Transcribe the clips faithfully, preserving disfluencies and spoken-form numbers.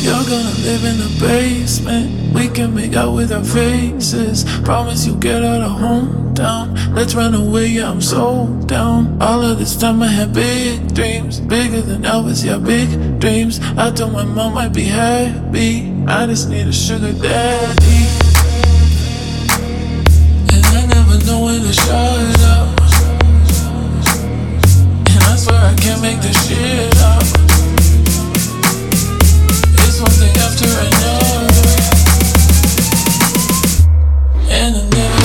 You're gonna live in the basement. We can make out with our faces. Promise you'll get out of hometown. Let's run away, yeah, I'm so down. All of this time I had big dreams, bigger than Elvis, yeah, big dreams. I thought my mom might be happy. I just need a sugar daddy. And I never know when to shut up. And I swear I can't make this shit up. It's one thing after another, and I never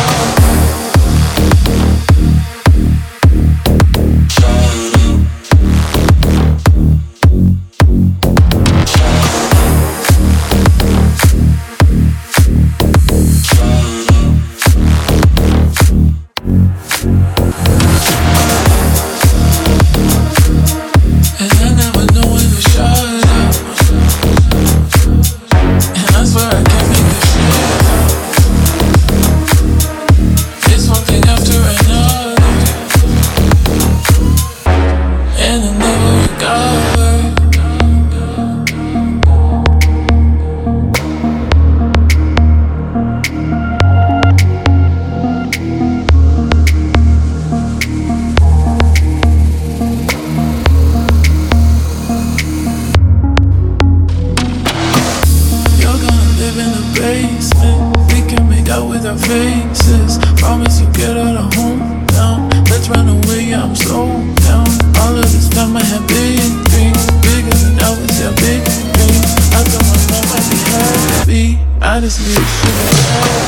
basement. We can make out with our faces. Promise you get out of hometown. Let's run away, yeah, I'm so down. All of this time I had big dreams, bigger than Elvis, yeah, big dreams. I thought my mom might be happy. I just need sugar.